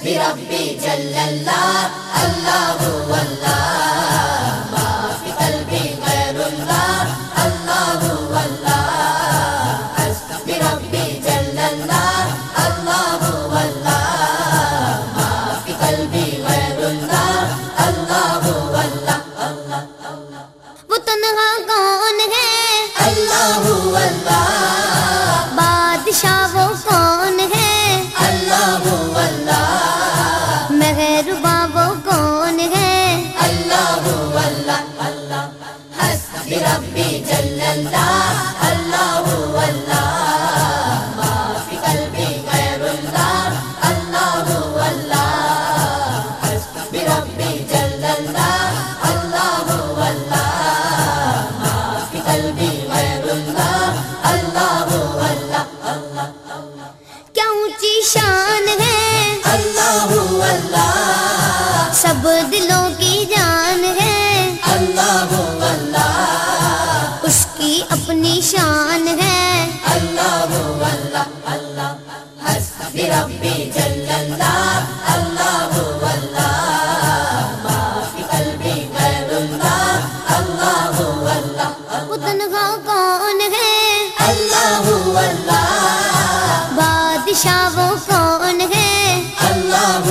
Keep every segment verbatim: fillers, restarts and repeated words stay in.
بربی جل اللہ اللہ اللہ ما فی قلبی غیر اللہ اللہ اللہ بربی جل اللہ اللہ اللہ ما فی قلبی غیر اللہ اللہ اللہ وہ تنہا کون ہے اللہ اللہ بادشاہ وہ کون ہے اللہ اللہ مہرباں وہ کون ہے اللہ اللہ اللہ حسبی ربی جل اللہ اللہ اللہ ما فی قلبی غیر اللہ اللہ اللہ حسبی ربی جل اللہ اللہ اللہ ما فی قلبی غیر اللہ اللہ اللہ کیا اونچی شان ہے اللہ اللہ سب دلوں کی جان ہے اللہ اللہ اس کی اپنی شان ہے اللہ اللہ اللہ حسبی ربی جل اللہ اللہ اللہ ما فی قلبی غیر اللہ اللہ اللہ وہ تنہا کون ہے اللہ اللہ بادشاہ وہ کون ہے اللہ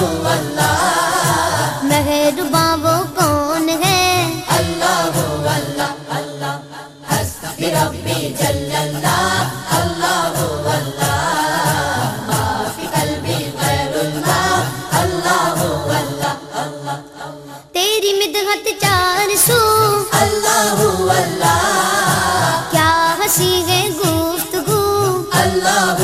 اللہ مہرباں وہ کون ہے اللہ اللہ اللہ حسبی ربی جل اللہ اللہ اللہ ما فی قلبی غیر اللہ اللہ اللہ تیری مدحت چار سو اللہ اللہ کیا ہنسی ہے گفتگو اللہ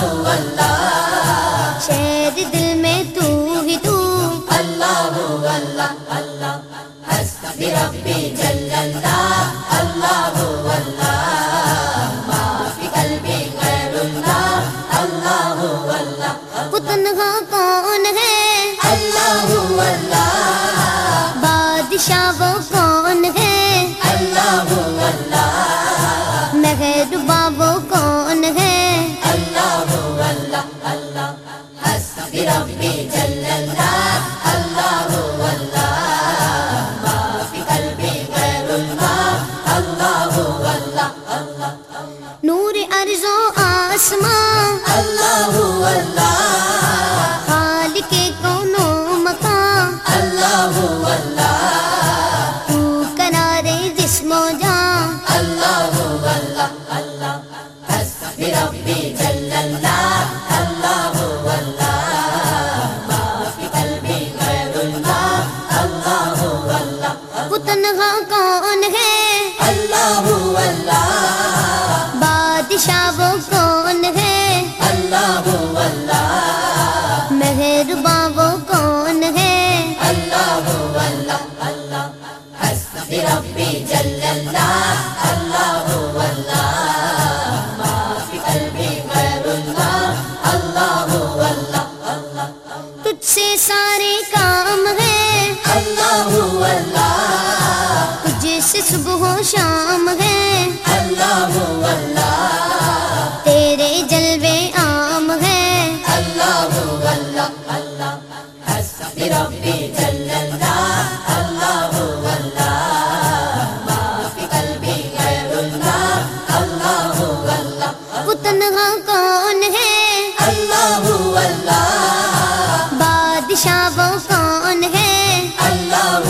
اللہ شہر دل میں تو ہی تو اللہ اللہ اللہ حسبی ربی جل اللہ اللہ اللہ ما فی قلبی غیر اللہ اللہ اللہ وہ تنہا کون ہے اللہ اللہ بادشاہ وہ کون ہے اللہ اللہ مہرباں وہ کون ہے اللہ اللہ اللہ حسبی ربی جل اللہ اللہ اللہ ما فی قلبی غیر اللہ اللہ اللہ نور ارض و آسمان اللہ اللہ خالق کون و مکان اللہ اللہ تو قرارِ جسم و جان اللہ اللہ اللہ حسبی ربی جل اللہ اللہ اللہ ما فی قلبی غیر اللہ اللہ اللہ وہ تنہا کون ہے اللہ اللہ بادشاہ وہ کون ہے اللہ اللہ مہرباں وہ کون ہے اللہ اللہ اللہ حسبی ربی جل اللہ اللہ اللہ ما فی قلبی غیر اللہ اللہ اللہ تجھ سے سارے کام ہے اللہ اللہ تجھ سے صبح و شام ہے اللہ اللہ تیرے جلوے عام ہے اللہ اللہ اللہ حسبی ربی جل اللہ اللہ اللہ ما فی قلبی غیر اللہ اللہ اللہ وہ تنہا کون ہے اللہ اللہ بادشاہ وہ کون ہے اللہ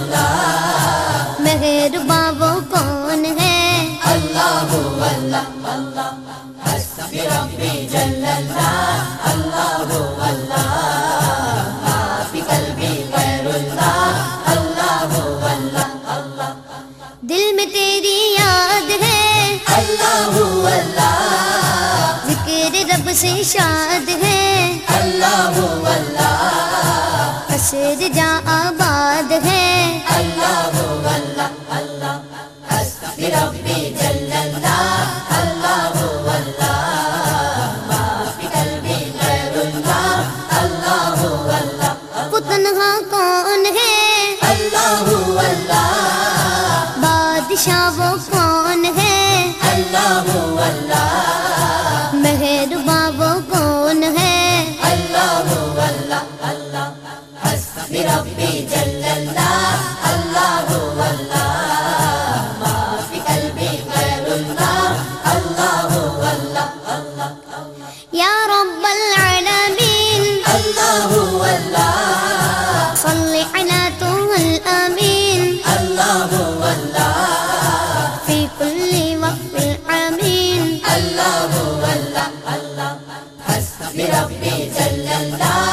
اللہ مہرباں وہ کون ہے اللہ اللہ اللہ حسبی ربی جل اللہ اللہ اللہ ما فی قلبی غیر اللہ اللہ اللہ دل میں تیری یاد ہے اللہ اللہ ذکر رب سے شاد ہے اللہ اللہ حسر جا آباد ہے اللہ اللہ اللہ حسبی ربی جل اللہ اللہ اللہ ما فی قلبی غیر اللہ اللہ اللہ وہ تنہا کون ہے اللہ اللہ بادشاہ وہ کون ہے اللہ اللہ مہرباں وہ کون ہے اللہ اللہ اللہ جل اللہ